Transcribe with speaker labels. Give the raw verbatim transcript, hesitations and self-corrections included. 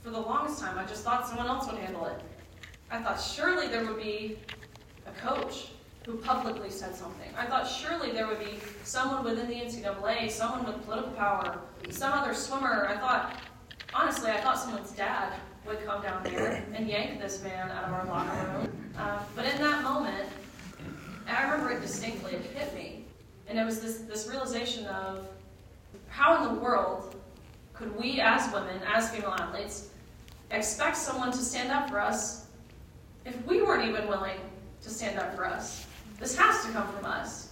Speaker 1: for the longest time, I just thought someone else would handle it. I thought surely there would be a coach who publicly said something. I thought surely there would be someone within the N C double A, someone with political power, some other swimmer. I thought, honestly, I thought someone's dad would come down here and yank this man out of our locker room. Uh, but in that moment, and I remember it distinctly, it hit me. And it was this, this realization of how in the world could we as women, as female athletes, expect someone to stand up for us if we weren't even willing to stand up for us? This has to come from us.